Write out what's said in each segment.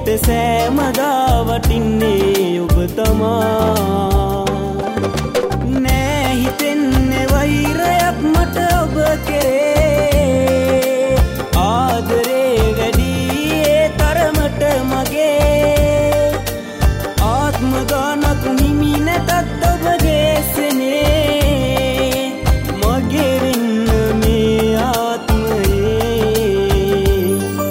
මට සෑමදා වටින්නේ ඔබ තමා. නෑ හිතෙන්නේ වෛරයක් මට ඔබ කෙරේ, ආදරේ වැඩි ඒ තරමට මගේ. ආත්ම ගානක් හිමි නැතත් ඔබගේ සෙනේ, මගේ වෙන්න මේ ආත්මයේ.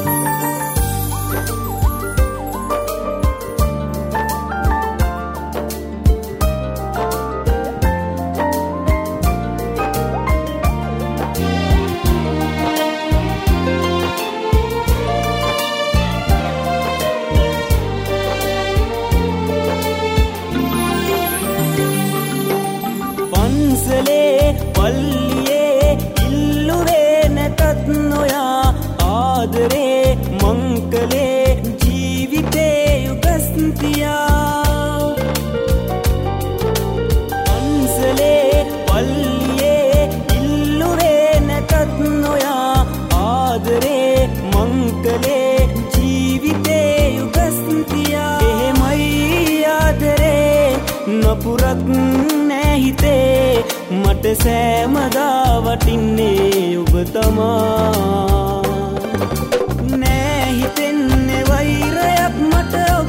පන්සලේ පල්ලියේ ඉල්ලුවේ නැතත් නොයා, ආදරේ මං කළේ ජීවිතේ යුගස්තියා. පන්සලේ පල්ලියේ ඉල්ලුවේ නැතත් නොයා, ආදරේ මං කළේ ජීවිතේ යුගස්තියා. එහෙමයි ආදරේ නපුරක් හිතේ, මට සෑමදා වටින්නේ ඔබ තමා. නෑ හිතෙන්නේ වෛරයක් මට ඔබ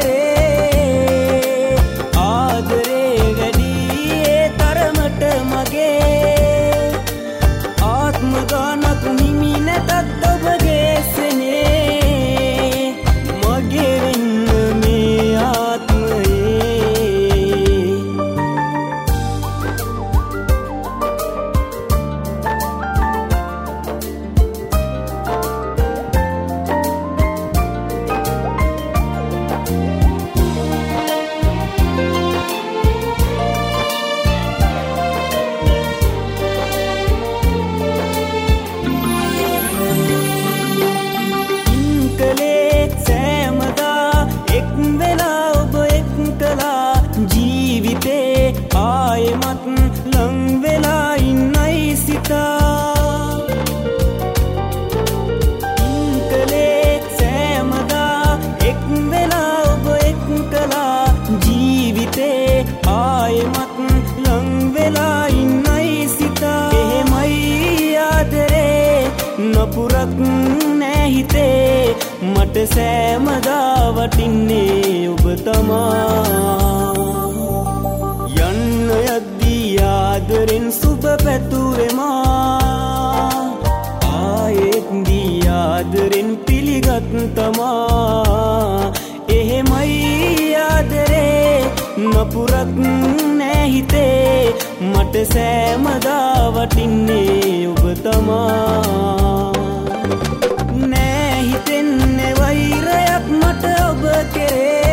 කෙරේ, ආදරේ වැඩි ඒ තරමට මගේ. ආත්ම ගානක් හිමි නැතත් ඔබගේ සෙනේ, මගේ වෙන්න මේ ආත්මයේ. ආයෙමත් ලං වෙලා ඉන්නයි සිතා. ඉන්කලේ සෑමදා එක් වෙලා ඔබ එක් කලා, ජීවිතේ ආයෙමත් ලං වෙලා ඉන්නයි සිතා. එහෙමයි ආදරේ නපුරක් නෑ හිතේ, මට සෑමදා වටින්නේ ඔබ තමා. යන්න යද්දී ආදරෙන් සුබ පැතුවෙමා, ආයෙත් දී ආදරෙන් පිළිගත් තමා. එහෙමයි ආදරේ නපුරක් නෑ හිතේ, මට සෑමදා වටින්නේ ඔබ තමා. නෑ හිතෙන්නේ වෛරයක් මට ඔබ කෙරේ,